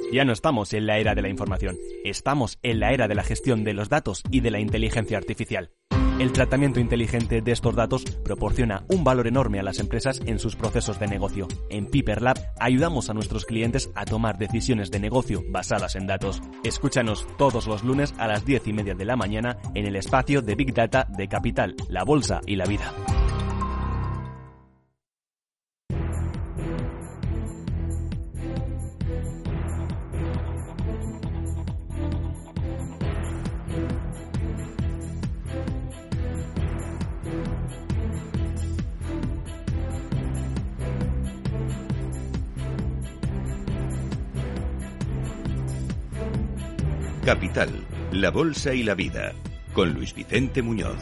Ya no estamos en la era de la información, estamos en la era de la gestión de los datos y de la inteligencia artificial. El tratamiento inteligente de estos datos proporciona un valor enorme a las empresas en sus procesos de negocio. En Piper Lab ayudamos a nuestros clientes a tomar decisiones de negocio basadas en datos. Escúchanos todos los lunes a las 10:30 de la mañana en el espacio de Big Data de Capital, la Bolsa y la Vida. Capital, la Bolsa y la Vida, con Luis Vicente Muñoz.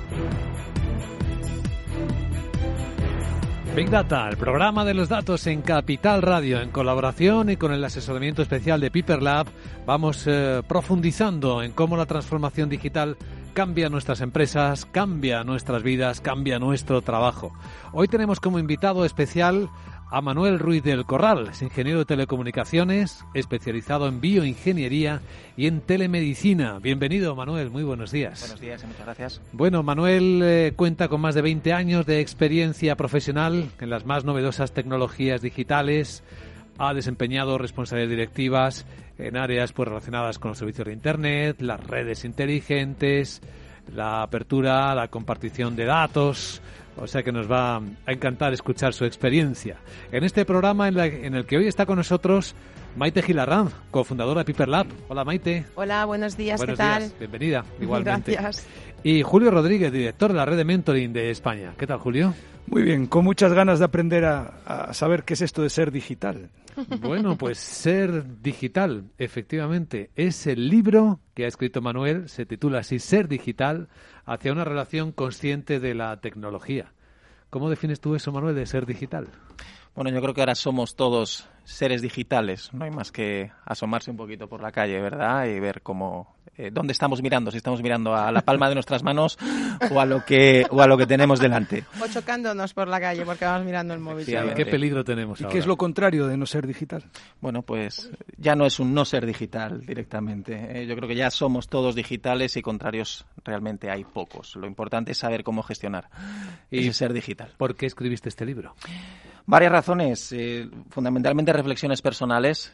Big Data, el programa de los datos en Capital Radio, en colaboración y con el asesoramiento especial de Piper Lab, vamos profundizando en cómo la transformación digital cambia nuestras empresas, cambia nuestras vidas, cambia nuestro trabajo. Hoy tenemos como invitado especial a Manuel Ruiz del Corral, es ingeniero de telecomunicaciones, especializado en bioingeniería y en telemedicina. Bienvenido, Manuel, muy buenos días. Buenos días y muchas gracias. Bueno, Manuel cuenta con más de 20 años de experiencia profesional en las más novedosas tecnologías digitales. Ha desempeñado responsabilidades directivas en áreas relacionadas con los servicios de Internet, las redes inteligentes, la apertura, la compartición de datos. O sea que nos va a encantar escuchar su experiencia. En este programa en el que hoy está con nosotros Maite Gilarranz, cofundadora de Piper Lab. Hola, Maite. Hola, buenos días, buenos ¿qué tal? Días. Bienvenida, igualmente. Gracias. Y Julio Rodríguez, director de la red de mentoring de España. ¿Qué tal, Julio? Muy bien, con muchas ganas de aprender a saber qué es esto de ser digital. Bueno, pues Ser Digital, efectivamente, es el libro que ha escrito Manuel, se titula así, Ser Digital, hacia una relación consciente de la tecnología. ¿Cómo defines tú eso, Manuel, de ser digital? Bueno, yo creo que ahora somos todos seres digitales, no hay más que asomarse un poquito por la calle, ¿verdad? Y ver cómo dónde estamos mirando, si estamos mirando a la palma de nuestras manos o a lo que tenemos delante. O chocándonos por la calle porque vamos mirando el móvil. Sí, ¿qué peligro tenemos ahora? ¿Y qué es lo contrario de no ser digital? Bueno, pues ya no es un no ser digital directamente. Yo creo que ya somos todos digitales y contrarios realmente hay pocos. Lo importante es saber cómo gestionar ese ser digital. ¿Por qué escribiste este libro? Varias razones, fundamentalmente reflexiones personales.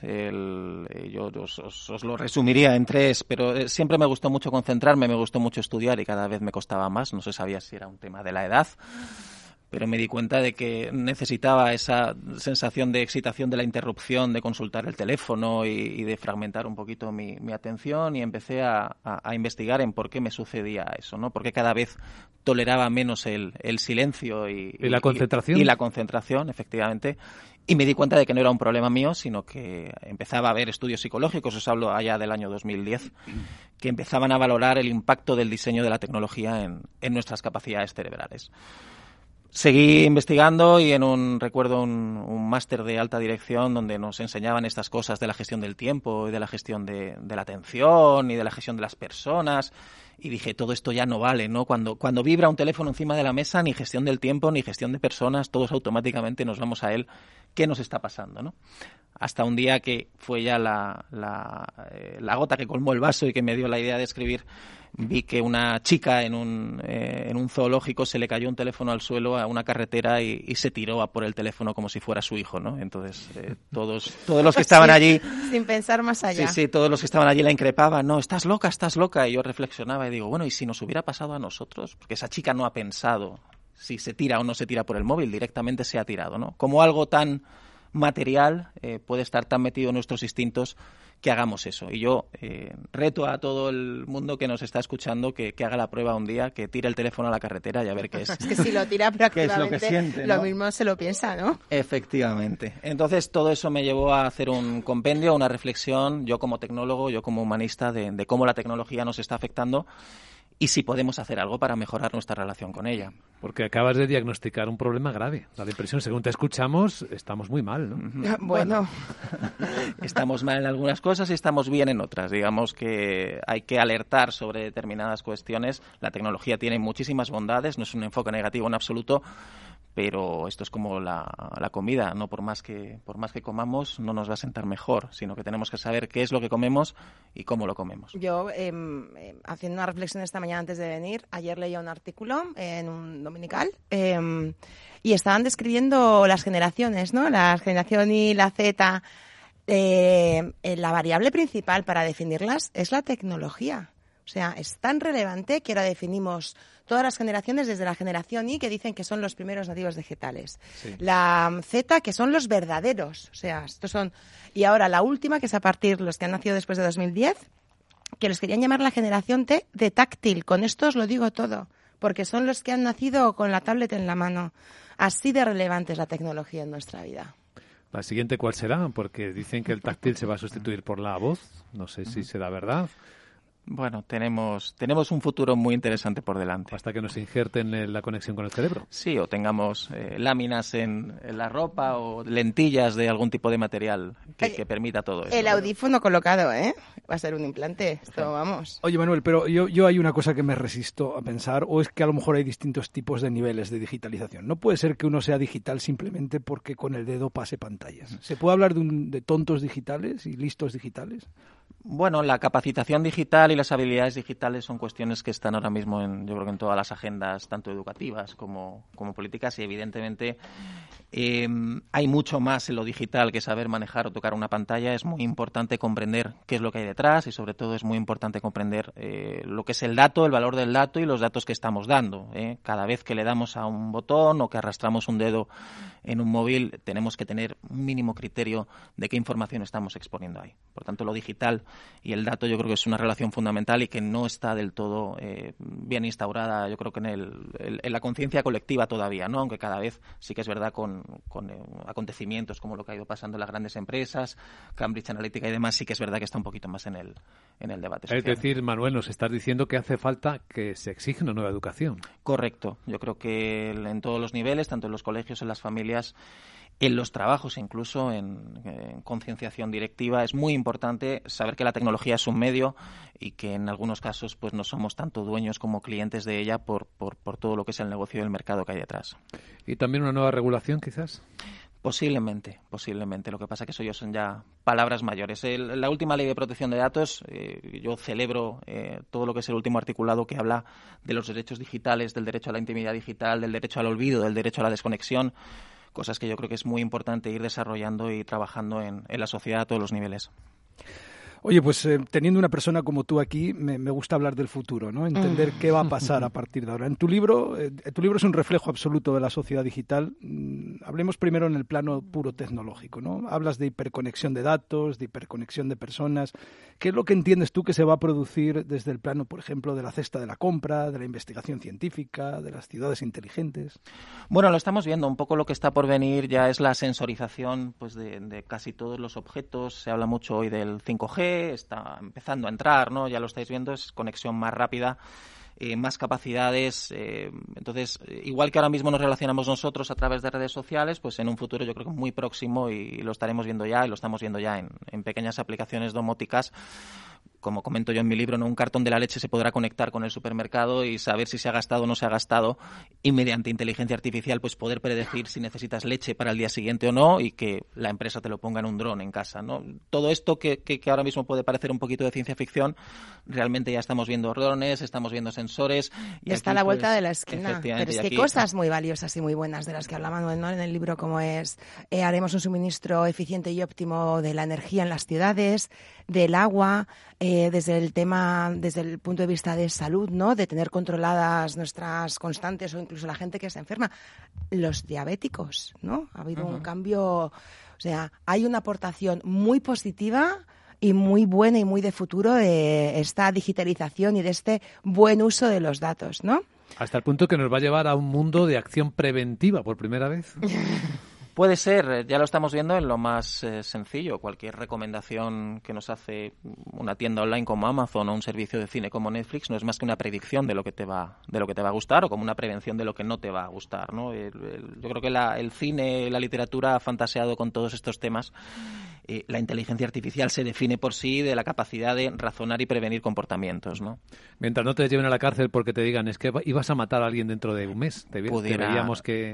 Yo os lo resumiría en tres, pero siempre me gustó mucho concentrarme, me gustó mucho estudiar y cada vez me costaba más. No se sabía si era un tema de la edad, pero me di cuenta de que necesitaba esa sensación de excitación de la interrupción, de consultar el teléfono y de fragmentar un poquito mi atención, y empecé a investigar en por qué me sucedía eso, ¿no? Por qué cada vez toleraba menos el silencio y la concentración. Y la concentración, efectivamente. Y me di cuenta de que no era un problema mío, sino que empezaba a haber estudios psicológicos, os hablo allá del año 2010, que empezaban a valorar el impacto del diseño de la tecnología en nuestras capacidades cerebrales. Seguí investigando y recuerdo un máster de alta dirección donde nos enseñaban estas cosas de la gestión del tiempo y de la gestión de la atención y de la gestión de las personas, y dije, todo esto ya no vale, ¿no? Cuando vibra un teléfono encima de la mesa, ni gestión del tiempo ni gestión de personas, todos automáticamente nos vamos a él. ¿Qué nos está pasando, no? Hasta un día que fue ya la gota que colmó el vaso y que me dio la idea de escribir. Vi que una chica en un zoológico se le cayó un teléfono al suelo a una carretera y se tiró a por el teléfono como si fuera su hijo, ¿no? Entonces, todos los que estaban allí... Sin pensar más allá. Sí, todos los que estaban allí la increpaban. No, estás loca. Y yo reflexionaba y digo, bueno, ¿y si nos hubiera pasado a nosotros? Porque esa chica no ha pensado si se tira o no se tira por el móvil, directamente se ha tirado, ¿no? Como algo tan material puede estar tan metido en nuestros instintos que hagamos eso. Y yo reto a todo el mundo que nos está escuchando que haga la prueba un día, que tire el teléfono a la carretera y a ver qué es. Es que si lo tira prácticamente, lo que siente, ¿no? Lo mismo se lo piensa, ¿no? Efectivamente. Entonces todo eso me llevó a hacer un compendio, una reflexión, yo como tecnólogo, yo como humanista, de cómo la tecnología nos está afectando y si podemos hacer algo para mejorar nuestra relación con ella. Porque acabas de diagnosticar un problema grave. Da la impresión, según te escuchamos, estamos muy mal, ¿no? Bueno. Estamos mal en algunas cosas y estamos bien en otras. Digamos que hay que alertar sobre determinadas cuestiones. La tecnología tiene muchísimas bondades, no es un enfoque negativo en absoluto, pero esto es como la comida, no por más que comamos no nos va a sentar mejor, sino que tenemos que saber qué es lo que comemos y cómo lo comemos. Yo, haciendo una reflexión esta mañana antes de venir, ayer leía un artículo en un dominical y estaban describiendo las generaciones, ¿no? La generación Y, la Z. La variable principal para definirlas es la tecnología. O sea, es tan relevante que ahora definimos todas las generaciones, desde la generación Y, que dicen que son los primeros nativos digitales. Sí. La Z, que son los verdaderos. O sea, estos son... Y ahora la última, que es a partir los que han nacido después de 2010, que los querían llamar la generación T de táctil. Con esto os lo digo todo, porque son los que han nacido con la tablet en la mano. Así de relevante es la tecnología en nuestra vida. ¿La siguiente cuál será? Porque dicen que el táctil se va a sustituir por la voz. No sé si será verdad. Bueno, tenemos un futuro muy interesante por delante. Hasta que nos injerten la conexión con el cerebro. Sí, o tengamos láminas en la ropa o lentillas de algún tipo de material que permita todo eso. El audífono colocado, ¿eh? Va a ser un implante. Esto, vamos. Oye, Manuel, pero yo hay una cosa que me resisto a pensar, o es que a lo mejor hay distintos tipos de niveles de digitalización. No puede ser que uno sea digital simplemente porque con el dedo pase pantallas. ¿Se puede hablar de tontos digitales y listos digitales? Bueno, la capacitación digital y las habilidades digitales son cuestiones que están ahora mismo yo creo que en todas las agendas, tanto educativas como políticas, y evidentemente hay mucho más en lo digital que saber manejar o tocar una pantalla. Es muy importante comprender qué es lo que hay detrás y sobre todo es muy importante comprender lo que es el dato, el valor del dato y los datos que estamos dando. Cada vez que le damos a un botón o que arrastramos un dedo en un móvil, tenemos que tener un mínimo criterio de qué información estamos exponiendo ahí. Por tanto, lo digital y el dato yo creo que es una relación fundamental y que no está del todo bien instaurada, yo creo que en la conciencia colectiva todavía, ¿no? Aunque cada vez sí que es verdad con acontecimientos como lo que ha ido pasando en las grandes empresas, Cambridge Analytica y demás, sí que es verdad que está un poquito más en el debate social. Es decir, Manuel, nos estás diciendo que hace falta que se exija una nueva educación. Correcto. Yo creo que en todos los niveles, tanto en los colegios, en las familias, en los trabajos, incluso en concienciación directiva, es muy importante saber que la tecnología es un medio y que en algunos casos pues no somos tanto dueños como clientes de ella por todo lo que es el negocio y el mercado que hay detrás. ¿Y también una nueva regulación, quizás? Posiblemente. Lo que pasa es que eso ya son ya palabras mayores. La última ley de protección de datos, yo celebro todo lo que es el último articulado que habla de los derechos digitales, del derecho a la intimidad digital, del derecho al olvido, del derecho a la desconexión, cosas que yo creo que es muy importante ir desarrollando y trabajando en la sociedad a todos los niveles. Oye, pues teniendo una persona como tú aquí, me gusta hablar del futuro, ¿no? Entender qué va a pasar a partir de ahora. Tu libro es un reflejo absoluto de la sociedad digital. Hablemos primero en el plano puro tecnológico, ¿no? Hablas de hiperconexión de datos, de hiperconexión de personas. ¿Qué es lo que entiendes tú que se va a producir desde el plano, por ejemplo, de la cesta de la compra, de la investigación científica, de las ciudades inteligentes? Bueno, lo estamos viendo. Un poco lo que está por venir ya es la sensorización pues de casi todos los objetos. Se habla mucho hoy del 5G. Está empezando a entrar, ¿no? Ya lo estáis viendo, es conexión más rápida, más capacidades. Entonces, igual que ahora mismo nos relacionamos nosotros a través de redes sociales, pues en un futuro yo creo que muy próximo, y lo estaremos viendo ya, y lo estamos viendo ya en pequeñas aplicaciones domóticas. Como comento yo en mi libro, ¿no? Un cartón de la leche se podrá conectar con el supermercado y saber si se ha gastado o no se ha gastado, y mediante inteligencia artificial pues poder predecir si necesitas leche para el día siguiente o no, y que la empresa te lo ponga en un dron en casa, ¿no? Todo esto que ahora mismo puede parecer un poquito de ciencia ficción, realmente ya estamos viendo drones, estamos viendo sensores. Y está aquí, a la vuelta pues, de la esquina. Pero es que hay cosas muy valiosas y muy buenas de las que hablaba Manuel, ¿no? En el libro, como es haremos un suministro eficiente y óptimo de la energía en las ciudades, del agua, desde el punto de vista de salud, ¿no? De tener controladas nuestras constantes, o incluso la gente que se enferma. Los diabéticos, ¿no? Ha habido un cambio, o sea, hay una aportación muy positiva y muy buena y muy de futuro de esta digitalización y de este buen uso de los datos, ¿no? Hasta el punto que nos va a llevar a un mundo de acción preventiva por primera vez. Puede ser, ya lo estamos viendo en lo más sencillo. Cualquier recomendación que nos hace una tienda online como Amazon o un servicio de cine como Netflix no es más que una predicción de lo que te va a gustar, o como una prevención de lo que no te va a gustar, ¿no? Yo creo que el cine, la literatura ha fantaseado con todos estos temas. La inteligencia artificial se define por sí de la capacidad de razonar y prevenir comportamientos, ¿no? Mientras no te lleven a la cárcel porque te digan es que ibas a matar a alguien dentro de un mes. Te veíamos que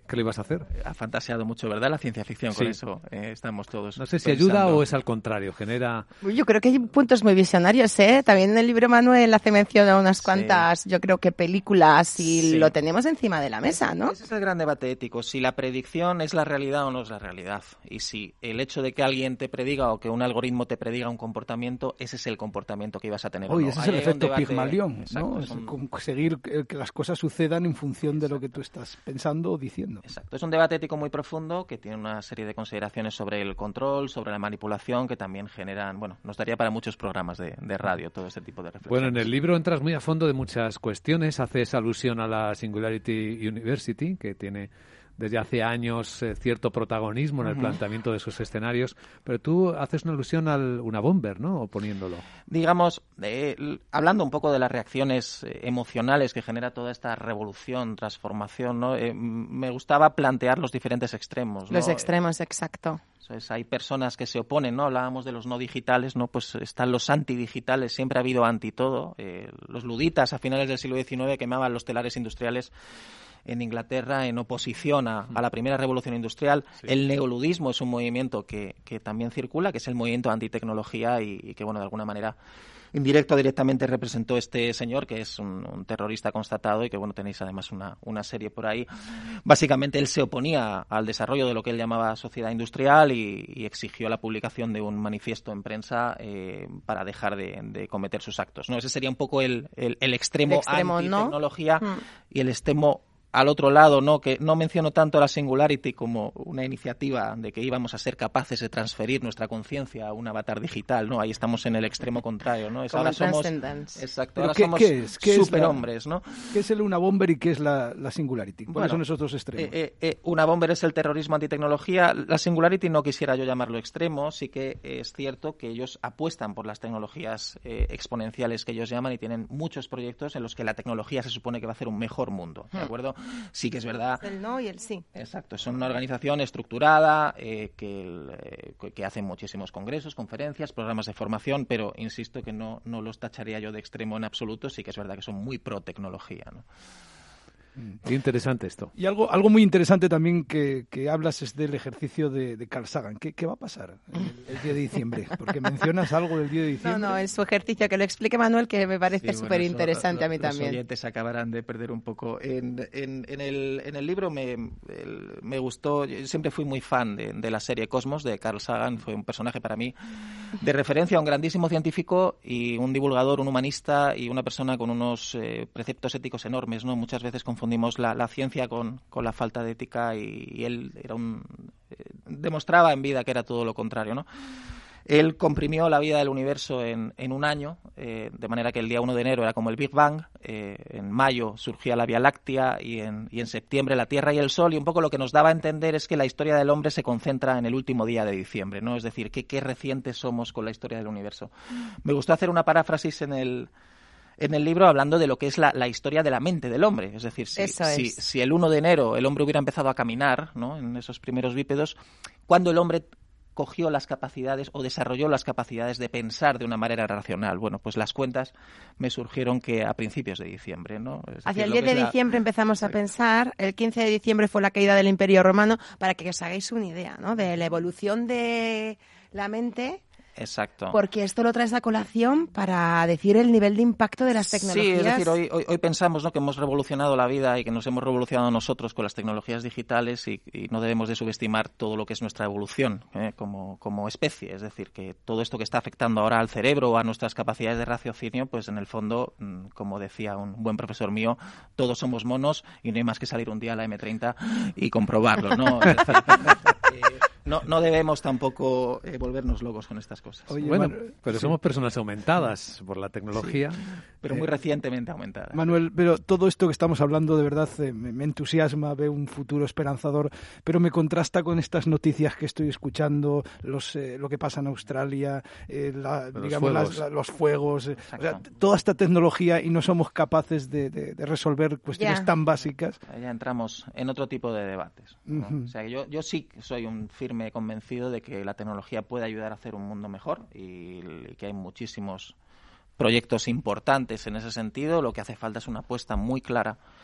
que lo ibas a hacer. Ha fantaseado mucho, ¿verdad? La ciencia ficción, con eso estamos todos. No sé si pensando. ayuda o es al contrario, genera... Yo creo que hay puntos muy visionarios, ¿eh? También en el libro Manuel hace mención a unas cuantas, yo creo que películas y lo tenemos encima de la mesa, ¿no? Ese es el gran debate ético, si la predicción es la realidad o no es la realidad. Y si el hecho de que alguien te prediga o que un algoritmo te prediga un comportamiento, ese es el comportamiento que ibas a tener. Oye, o no. ese es el efecto Pigmalión, exacto, ¿no? Es conseguir que las cosas sucedan en función de lo que tú estás pensando o diciendo. Exacto, es un debate ético muy profundo que tiene una serie de consideraciones sobre el control, sobre la manipulación, que también generan, bueno, nos daría para muchos programas de radio todo este tipo de reflexiones. Bueno, en el libro entras muy a fondo de muchas cuestiones, haces alusión a la Singularity University, que tiene desde hace años cierto protagonismo en el planteamiento de sus escenarios, pero tú haces una alusión al Unabomber, ¿no? Oponiéndolo. Digamos, hablando un poco de las reacciones emocionales que genera toda esta revolución, transformación, ¿no? Me gustaba plantear los diferentes extremos, ¿no? Los extremos, exacto. Entonces, hay personas que se oponen, ¿no? Hablábamos de los no digitales, ¿no? Pues están los antidigitales, siempre ha habido anti todo. Los luditas a finales del siglo XIX quemaban los telares industriales en Inglaterra en oposición a la primera revolución industrial. Sí. El neoludismo es un movimiento que también circula, que es el movimiento antitecnología y que, bueno, de alguna manera indirecto o directamente representó este señor, que es un terrorista constatado y que, bueno, tenéis además una serie por ahí. Básicamente él se oponía al desarrollo de lo que él llamaba sociedad industrial y exigió la publicación de un manifiesto en prensa para dejar de cometer sus actos, ¿no? Ese sería un poco el extremo antitecnología, ¿no? Y el extremo al otro lado, ¿no? Que no menciono tanto la Singularity como una iniciativa de que íbamos a ser capaces de transferir nuestra conciencia a un avatar digital, ¿no? Ahí estamos en el extremo contrario, ¿no? Ahora somos, exacto, ahora somos superhombres, ¿no? ¿Qué es el Unabomber y qué es la Singularity? ¿Cuáles son esos dos extremos? Unabomber es el terrorismo antitecnología. La Singularity no quisiera yo llamarlo extremo, sí que es cierto que ellos apuestan por las tecnologías exponenciales que ellos llaman y tienen muchos proyectos en los que la tecnología se supone que va a hacer un mejor mundo, ¿de acuerdo? Sí que es verdad. El no y el sí. Exacto, son una organización estructurada que hace muchísimos congresos, conferencias, programas de formación, pero insisto que no los tacharía yo de extremo en absoluto, sí que es verdad que son muy pro tecnología, ¿no? Qué interesante esto. Y algo muy interesante también que hablas es del ejercicio de Carl Sagan. ¿Qué va a pasar el 10 de diciembre? Porque mencionas algo del 10 de diciembre. No, es su ejercicio, que lo explique Manuel, que me parece súper interesante a mí también. Los oyentes acabarán de perder un poco. En el libro me gustó, yo siempre fui muy fan de la serie Cosmos, de Carl Sagan, fue un personaje para mí de referencia, un grandísimo científico y un divulgador, un humanista y una persona con unos preceptos éticos enormes, ¿no? Muchas veces confundimos la ciencia con la falta de ética y él era demostraba en vida que era todo lo contrario, ¿no? Él comprimió la vida del universo en un año, de manera que el día 1 de enero era como el Big Bang, en mayo surgía la Vía Láctea y en septiembre la Tierra y el Sol, y un poco lo que nos daba a entender es que la historia del hombre se concentra en el último día de diciembre, ¿no? Es decir, qué recientes somos con la historia del universo. Me gustó hacer una paráfrasis en el libro hablando de lo que es la historia de la mente del hombre. Es decir, si el 1 de enero el hombre hubiera empezado a caminar, ¿no? En esos primeros bípedos, cuando el hombre cogió las capacidades o desarrolló las capacidades de pensar de una manera racional. Bueno, pues las cuentas me surgieron que a principios de diciembre, ¿no? Hacia el 10 de diciembre empezamos a pensar, el 15 de diciembre fue la caída del Imperio Romano, para que os hagáis una idea, ¿no? De la evolución de la mente. Exacto. Porque esto lo traes a colación para decir el nivel de impacto de las tecnologías. Sí, es decir, hoy pensamos, ¿no?, que hemos revolucionado la vida y que nos hemos revolucionado nosotros con las tecnologías digitales y no debemos de subestimar todo lo que es nuestra evolución como especie. Es decir, que todo esto que está afectando ahora al cerebro o a nuestras capacidades de raciocinio, pues en el fondo, como decía un buen profesor mío, todos somos monos y no hay más que salir un día a la M30 y comprobarlo, ¿no? Es decir, no debemos tampoco volvernos locos con estas cosas. Oye, bueno, pero somos personas aumentadas por la tecnología. Sí, pero muy recientemente aumentadas. Manuel, pero todo esto que estamos hablando de verdad me entusiasma, veo un futuro esperanzador, pero me contrasta con estas noticias que estoy escuchando, lo que pasa en Australia, los fuegos, o sea, toda esta tecnología y no somos capaces de resolver cuestiones tan básicas. Ya entramos en otro tipo de debates, ¿no? O sea, yo sí soy un firme convencido de que la tecnología puede ayudar a hacer un mundo mejor y que hay muchísimos proyectos importantes en ese sentido. Lo que hace falta es una apuesta muy clara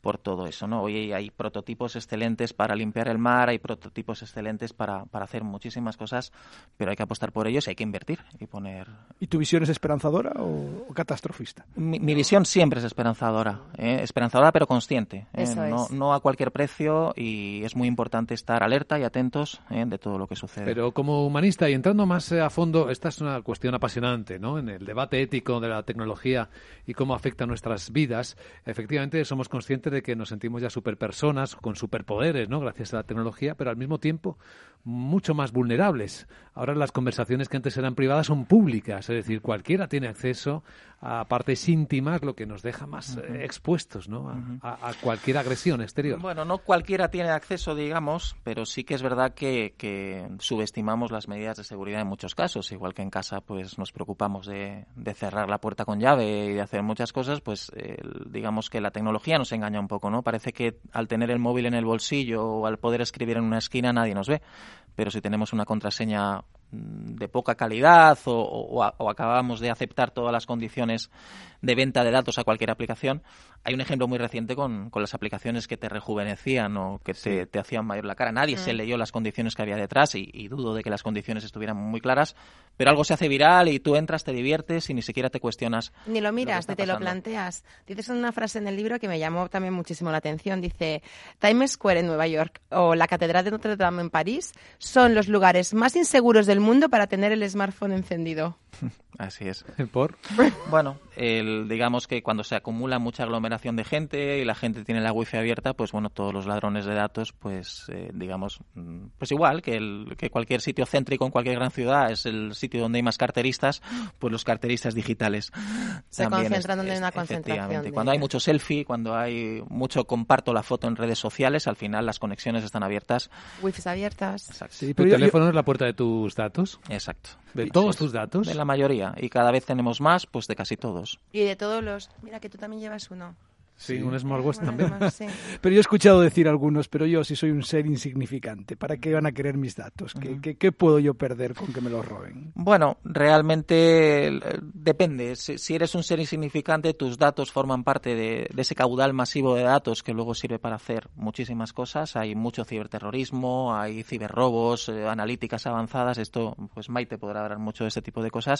por todo eso, ¿no? Hoy hay prototipos excelentes para limpiar el mar, hay prototipos excelentes para hacer muchísimas cosas, pero hay que apostar por ellos y hay que invertir y poner... ¿Y tu visión es esperanzadora o catastrofista? Mi visión siempre es esperanzadora, esperanzadora pero consciente, Eso es. No a cualquier precio, y es muy importante estar alerta y atentos de todo lo que sucede. Pero como humanista, y entrando más a fondo, esta es una cuestión apasionante, ¿no? En el debate ético de la tecnología y cómo afecta a nuestras vidas, efectivamente somos conscientes de que nos sentimos ya superpersonas con superpoderes, ¿no? Gracias a la tecnología, pero al mismo tiempo mucho más vulnerables. Ahora las conversaciones que antes eran privadas son públicas, es decir, cualquiera tiene acceso a partes íntimas, lo que nos deja más expuestos, ¿no? A cualquier agresión exterior. Bueno, no cualquiera tiene acceso, digamos, pero sí que es verdad que subestimamos las medidas de seguridad en muchos casos. Igual que en casa pues nos preocupamos de cerrar la puerta con llave y de hacer muchas cosas, pues digamos que la tecnología nos engaña un poco, ¿no? Parece que al tener el móvil en el bolsillo o al poder escribir en una esquina nadie nos ve, pero si tenemos una contraseña de poca calidad o acabamos de aceptar todas las condiciones de venta de datos a cualquier aplicación. Hay un ejemplo muy reciente con las aplicaciones que te rejuvenecían o que te hacían mayor la cara. Nadie se leyó las condiciones que había detrás y dudo de que las condiciones estuvieran muy claras, pero algo se hace viral y tú entras, te diviertes y ni siquiera te cuestionas. Ni lo miras, ni te lo planteas. Dices una frase en el libro que me llamó también muchísimo la atención. Dice, Times Square en Nueva York o la Catedral de Notre Dame en París son los lugares más inseguros del mundo para tener el smartphone encendido. Así es. ¿Por? Bueno, digamos que cuando se acumula mucha aglomeración de gente y la gente tiene la wifi abierta, pues bueno, todos los ladrones de datos, pues digamos, pues igual que cualquier sitio céntrico en cualquier gran ciudad es el sitio donde hay más carteristas, pues los carteristas digitales se concentran donde hay una concentración. Efectivamente. Cuando hay mucho selfie, cuando hay mucho comparto la foto en redes sociales, al final las conexiones están abiertas. Wifis abiertas. Exacto. Sí, ¿Tu teléfono es la puerta de tus datos? Exacto. ¿De todos tus datos? De la mayoría. Y cada vez tenemos más, pues de casi todos. Y de todos los... Mira que tú también llevas uno. Sí, un smartwatch también. Además, sí. Pero yo he escuchado decir algunos, pero yo si soy un ser insignificante, ¿para qué van a querer mis datos? ¿Qué puedo yo perder con que me los roben? Bueno, realmente depende. Si eres un ser insignificante, tus datos forman parte de ese caudal masivo de datos que luego sirve para hacer muchísimas cosas. Hay mucho ciberterrorismo, hay ciberrobos, analíticas avanzadas. Esto, pues Maite podrá hablar mucho de este tipo de cosas.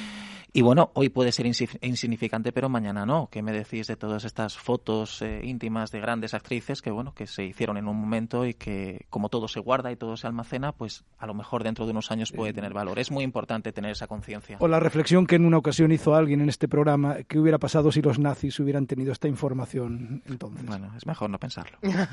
Y bueno, hoy puede ser insignificante, pero mañana no. ¿Qué me decís de todas estas fotos íntimas de grandes actrices que bueno que se hicieron en un momento y que como todo se guarda y todo se almacena, pues a lo mejor dentro de unos años puede tener valor? Es muy importante tener esa conciencia. O la reflexión que en una ocasión hizo alguien en este programa, ¿qué hubiera pasado si los nazis hubieran tenido esta información entonces? Bueno, es mejor no pensarlo.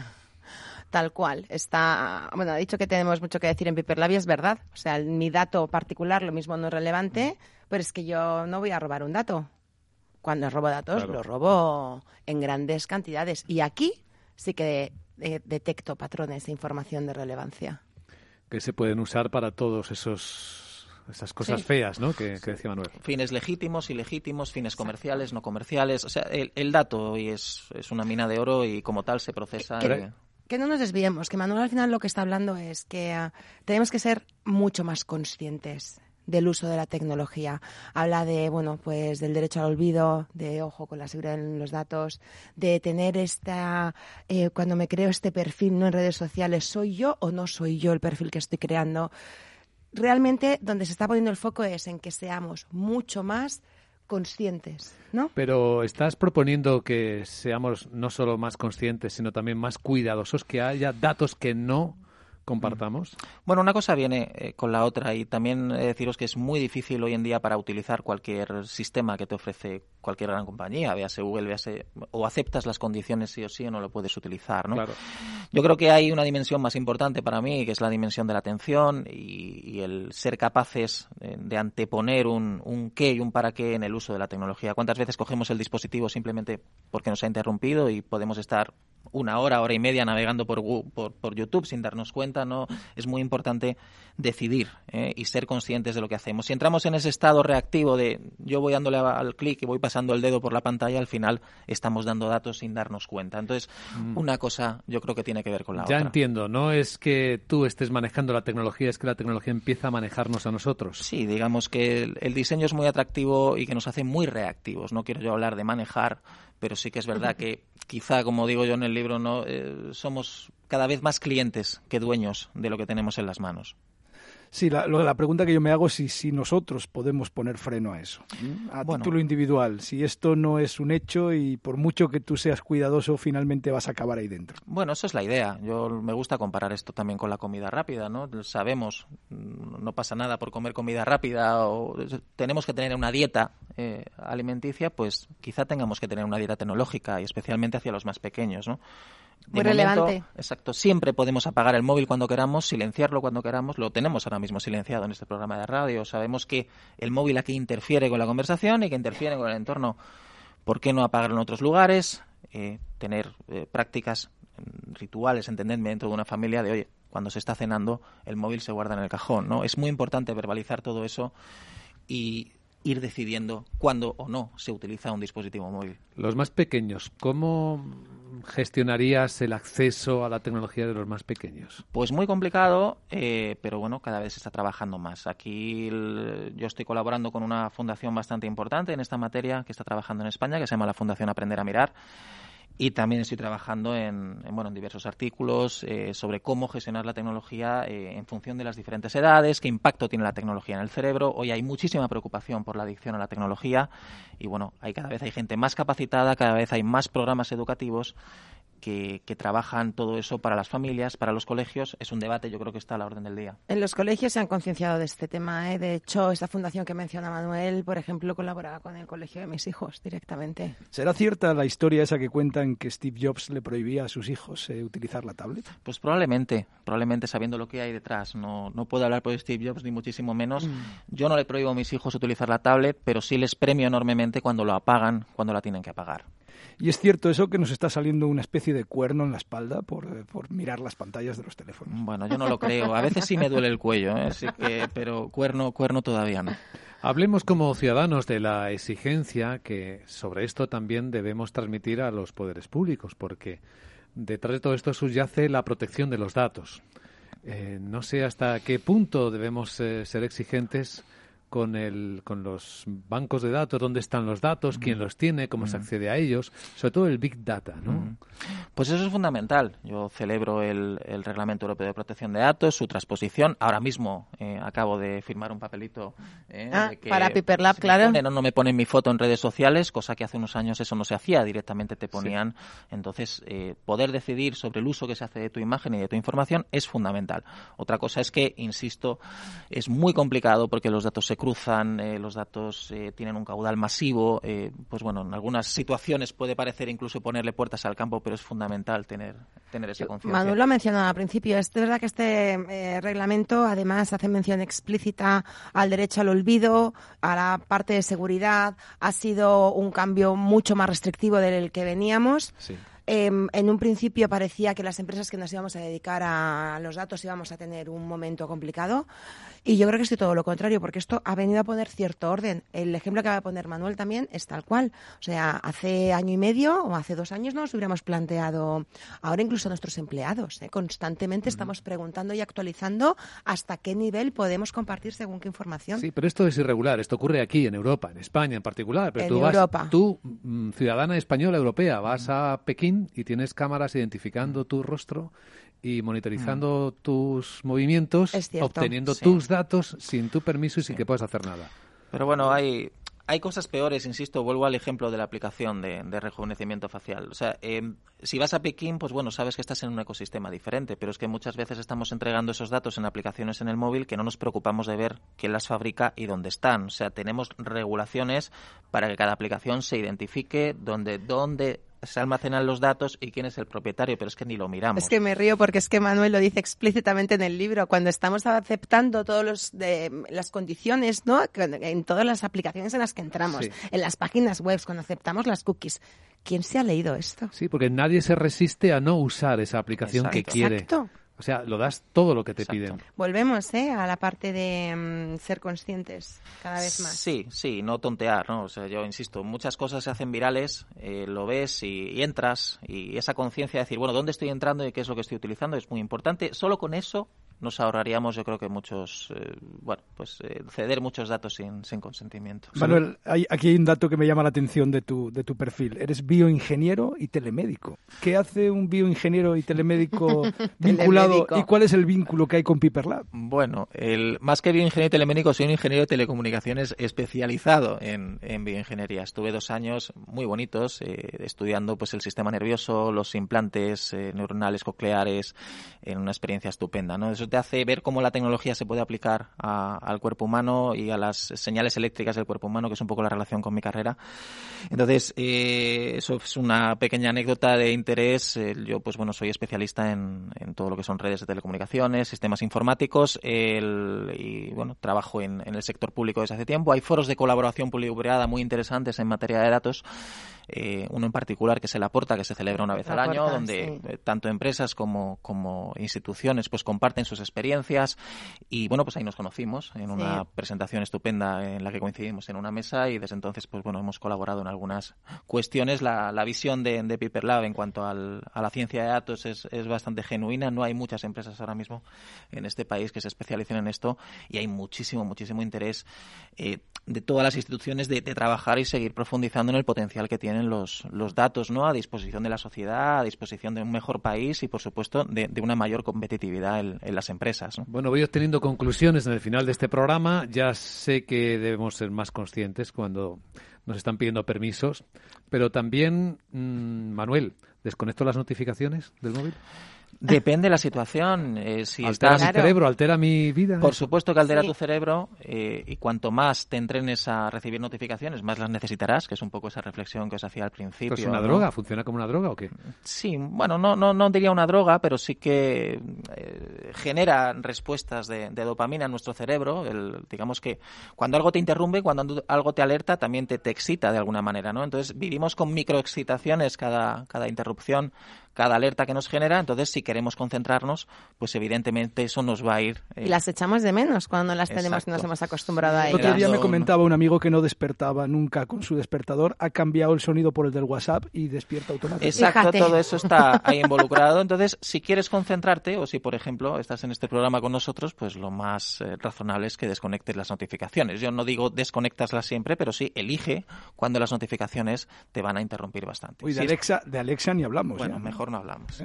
Tal cual. Bueno, ha dicho que tenemos mucho que decir en Piper Labia, es verdad. O sea, mi dato particular lo mismo no es relevante, pero es que yo no voy a robar un dato. Cuando robo datos, claro, lo robo en grandes cantidades. Y aquí sí que detecto patrones de información de relevancia. Que se pueden usar para todos esas cosas feas, ¿no? Que decía Manuel. Fines legítimos, ilegítimos, fines comerciales, no comerciales. O sea, el dato hoy es una mina de oro y como tal se procesa. Que no nos desviemos, que Manuel al final lo que está hablando es que tenemos que ser mucho más conscientes del uso de la tecnología. Habla de, bueno, pues del derecho al olvido, de ojo con la seguridad en los datos, de tener cuando me creo este perfil no en redes sociales, ¿soy yo o no soy yo el perfil que estoy creando? Realmente donde se está poniendo el foco es en que seamos mucho más conscientes, ¿no? Pero estás proponiendo que seamos no solo más conscientes, sino también más cuidadosos, que haya datos que no compartamos. Bueno, una cosa viene con la otra y también deciros que es muy difícil hoy en día para utilizar cualquier sistema que te ofrece cualquier gran compañía, véase Google, véase, o aceptas las condiciones sí o sí o no lo puedes utilizar, ¿no? Claro. Yo creo que hay una dimensión más importante para mí, que es la dimensión de la atención y el ser capaces de anteponer un qué y un para qué en el uso de la tecnología. ¿Cuántas veces cogemos el dispositivo simplemente porque nos ha interrumpido y podemos estar una hora y media navegando por YouTube sin darnos cuenta, ¿no? Es muy importante decidir y ser conscientes de lo que hacemos. Si entramos en ese estado reactivo de yo voy dándole al clic y voy pasando el dedo por la pantalla, al final estamos dando datos sin darnos cuenta. Entonces, una cosa yo creo que tiene que ver con la otra. Ya entiendo, no es que tú estés manejando la tecnología, es que la tecnología empieza a manejarnos a nosotros. Sí, digamos que el diseño es muy atractivo y que nos hace muy reactivos. No quiero yo hablar de manejar, pero sí que es verdad que quizá, como digo yo en el libro, no somos cada vez más clientes que dueños de lo que tenemos en las manos. Sí, la pregunta que yo me hago es si nosotros podemos poner freno a eso, a título individual, si esto no es un hecho y por mucho que tú seas cuidadoso, finalmente vas a acabar ahí dentro. Bueno, eso es la idea. Me gusta comparar esto también con la comida rápida, ¿no? Sabemos, no pasa nada por comer comida rápida, o tenemos que tener una dieta alimenticia, pues quizá tengamos que tener una dieta tecnológica, y especialmente hacia los más pequeños, ¿no? Muy relevante. Exacto. Siempre podemos apagar el móvil cuando queramos, silenciarlo cuando queramos. Lo tenemos ahora mismo silenciado en este programa de radio. Sabemos que el móvil aquí interfiere con la conversación y que interfiere con el entorno. ¿Por qué no apagarlo en otros lugares? Tener prácticas, rituales, entendedme, dentro de una familia de, oye, cuando se está cenando, el móvil se guarda en el cajón, ¿no? Es muy importante verbalizar todo eso y ir decidiendo cuándo o no se utiliza un dispositivo móvil. Los más pequeños, ¿cómo gestionarías el acceso a la tecnología de los más pequeños? Pues muy complicado, pero bueno, cada vez se está trabajando más. Aquí yo estoy colaborando con una fundación bastante importante en esta materia que está trabajando en España, que se llama la Fundación Aprender a Mirar. Y también estoy trabajando en diversos artículos sobre cómo gestionar la tecnología en función de las diferentes edades, qué impacto tiene la tecnología en el cerebro. Hoy hay muchísima preocupación por la adicción a la tecnología y bueno, cada vez hay gente más capacitada, cada vez hay más programas educativos que trabajan todo eso para las familias, para los colegios. Es un debate, yo creo que está a la orden del día. En los colegios se han concienciado de este tema, ¿eh? De hecho, esta fundación que menciona Manuel, por ejemplo, colabora con el colegio de mis hijos directamente. ¿Será cierta la historia esa que cuentan que Steve Jobs le prohibía a sus hijos utilizar la tablet? Pues probablemente sabiendo lo que hay detrás. No puedo hablar por Steve Jobs, ni muchísimo menos. Yo no le prohíbo a mis hijos utilizar la tablet, pero sí les premio enormemente cuando lo apagan, cuando la tienen que apagar. ¿Y es cierto eso, que nos está saliendo una especie de cuerno en la espalda por mirar las pantallas de los teléfonos? Bueno, yo no lo creo. A veces sí me duele el cuello, así que, pero cuerno todavía no. Hablemos como ciudadanos de la exigencia que sobre esto también debemos transmitir a los poderes públicos, porque detrás de todo esto subyace la protección de los datos. No sé hasta qué punto debemos ser exigentes con los bancos de datos, dónde están los datos, quién los tiene, cómo se accede a ellos, sobre todo el Big Data, ¿no? Pues eso es fundamental. Yo celebro el Reglamento Europeo de Protección de Datos, su transposición. Ahora mismo acabo de firmar un papelito de que para Piper Lab, claro. No me ponen mi foto en redes sociales, cosa que hace unos años eso no se hacía, directamente te ponían. Sí. Entonces, poder decidir sobre el uso que se hace de tu imagen y de tu información es fundamental. Otra cosa es que, insisto, es muy complicado porque los datos se cruzan, los datos tienen un caudal masivo, pues bueno, en algunas situaciones puede parecer incluso ponerle puertas al campo, pero es fundamental tener esa conciencia. Manuel lo ha mencionado al principio, es verdad que este reglamento además hace mención explícita al derecho al olvido, a la parte de seguridad, ha sido un cambio mucho más restrictivo del que veníamos. Sí. En un principio parecía que las empresas que nos íbamos a dedicar a los datos íbamos a tener un momento complicado y yo creo que es todo lo contrario, porque esto ha venido a poner cierto orden. El ejemplo que va a poner Manuel también es tal cual. O sea, hace año y medio o hace 2 años nos hubiéramos planteado, ahora incluso nuestros empleados, constantemente estamos preguntando y actualizando hasta qué nivel podemos compartir según qué información. Sí, pero esto es irregular. Esto ocurre aquí, en Europa, en España en particular. Pero tú, ciudadana española, europea, vas a Pekín y tienes cámaras identificando tu rostro y monitorizando tus movimientos, obteniendo tus datos sin tu permiso y sin que puedas hacer nada. Pero bueno, hay cosas peores, insisto, vuelvo al ejemplo de la aplicación de rejuvenecimiento facial. O sea, si vas a Pekín, pues bueno, sabes que estás en un ecosistema diferente, pero es que muchas veces estamos entregando esos datos en aplicaciones en el móvil que no nos preocupamos de ver quién las fabrica y dónde están. O sea, tenemos regulaciones para que cada aplicación se identifique dónde se almacenan los datos y quién es el propietario, pero es que ni lo miramos. Es que me río porque es que Manuel lo dice explícitamente en el libro, cuando estamos aceptando todas las condiciones, ¿no? En todas las aplicaciones en las que entramos, en las páginas web, cuando aceptamos las cookies. ¿Quién se ha leído esto? Sí, porque nadie se resiste a no usar esa aplicación que quiere. Exacto. O sea, lo das todo lo que te piden. Volvemos a la parte de ser conscientes cada vez más. Sí, no tontear, ¿no? O sea, yo insisto, muchas cosas se hacen virales, lo ves y entras, y esa conciencia de decir, bueno, ¿dónde estoy entrando y qué es lo que estoy utilizando? Es muy importante. Solo con eso nos ahorraríamos, yo creo que muchos, ceder muchos datos sin consentimiento. Manuel, aquí hay un dato que me llama la atención de tu perfil. Eres bioingeniero y telemédico. ¿Qué hace un bioingeniero y telemédico vinculado? ¿Y cuál es el vínculo que hay con Piper Lab? Bueno, más que bioingeniero y telemédico, soy un ingeniero de telecomunicaciones especializado en bioingeniería. Estuve 2 años muy bonitos estudiando pues el sistema nervioso, los implantes neuronales cocleares, en una experiencia estupenda, ¿no? Eso te hace ver cómo la tecnología se puede aplicar al cuerpo humano y a las señales eléctricas del cuerpo humano, que es un poco la relación con mi carrera. Entonces, eso es una pequeña anécdota de interés. Yo, pues bueno, soy especialista en todo lo que son redes de telecomunicaciones, sistemas informáticos, y bueno, trabajo en el sector público desde hace tiempo. Hay foros de colaboración público-privada muy interesantes en materia de datos. Uno en particular que es el Aporta, que se celebra una vez al año, donde tanto empresas como instituciones pues comparten sus experiencias, y bueno, pues ahí nos conocimos en una presentación estupenda en la que coincidimos en una mesa, y desde entonces pues bueno, hemos colaborado en algunas cuestiones. La visión de Piper Lab en cuanto a la ciencia de datos es bastante genuina. No hay muchas empresas ahora mismo en este país que se especialicen en esto, y hay muchísimo interés de todas las instituciones de trabajar y seguir profundizando en el potencial que tienen los datos, ¿no?, a disposición de la sociedad, a disposición de un mejor país y, por supuesto, de una mayor competitividad en las empresas, ¿no? Bueno, voy obteniendo conclusiones en el final de este programa. Ya sé que debemos ser más conscientes cuando nos están pidiendo permisos, pero también, Manuel, ¿desconecto las notificaciones del móvil? Depende de la situación. Si altera estás... mi cerebro, altera mi vida. Por supuesto que altera tu cerebro, y cuanto más te entrenes a recibir notificaciones, más las necesitarás, que es un poco esa reflexión que os hacía al principio. ¿Es una droga? ¿Funciona como una droga o qué? Sí, bueno, no diría una droga, pero sí que genera respuestas de dopamina en nuestro cerebro. Digamos que cuando algo te interrumpe, cuando algo te alerta, también te excita de alguna manera, ¿no? Entonces vivimos con microexcitaciones cada interrupción, cada alerta que nos genera. Entonces, si queremos concentrarnos, pues evidentemente eso nos va a ir... Y las echamos de menos cuando no las tenemos y nos hemos acostumbrado a ellas. El otro día me comentaba un amigo que no despertaba nunca con su despertador, ha cambiado el sonido por el del WhatsApp y despierta automáticamente. Exacto, Fíjate. todo eso está ahí involucrado. Entonces, si quieres concentrarte, o si, por ejemplo, estás en este programa con nosotros, pues lo más razonable es que desconectes las notificaciones. Yo no digo desconectaslas siempre, pero sí elige cuando las notificaciones te van a interrumpir bastante. Uy, de Alexa ni hablamos. Bueno, ya. mejor no hablamos.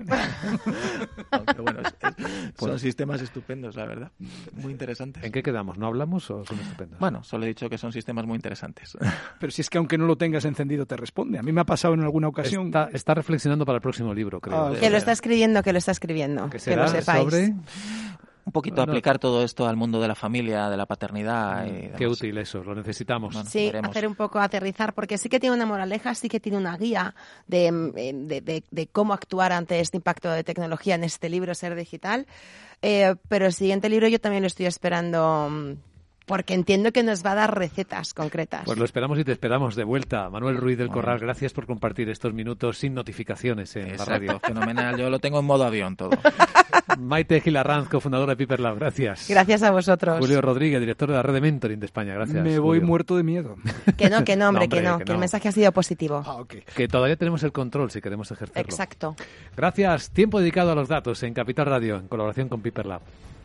Aunque bueno, son sistemas estupendos, la verdad. Muy interesantes. ¿En qué quedamos? ¿No hablamos o son estupendos? Bueno, solo he dicho que son sistemas muy interesantes. Pero si es que aunque no lo tengas encendido te responde. A mí me ha pasado en alguna ocasión. Está reflexionando para el próximo libro, creo. Que lo está escribiendo, que lo será lo sepáis. sobre... Un poquito aplicar todo esto al mundo de la familia, de la paternidad. Qué útil eso, lo necesitamos. Bueno, sí, veremos. Hacer un poco aterrizar, porque sí que tiene una moraleja, sí que tiene una guía de cómo actuar ante este impacto de tecnología en este libro, Ser Digital. Pero el siguiente libro yo también lo estoy esperando, porque entiendo que nos va a dar recetas concretas. Pues lo esperamos y te esperamos de vuelta. Manuel Ruiz del Corral, gracias por compartir estos minutos sin notificaciones en la radio. Fenomenal, yo lo tengo en modo avión todo. Maite Gil Arranz, cofundadora de Piper Lab, gracias. Gracias a vosotros. Julio Rodríguez, director de la red de mentoring de España, gracias. Me voy Julio. muerto de miedo. Que no, hombre, que el mensaje ha sido positivo. Okay. Que todavía tenemos el control si queremos ejercerlo. Exacto. Gracias. Tiempo dedicado a los datos en Capital Radio, en colaboración con Piper Lab.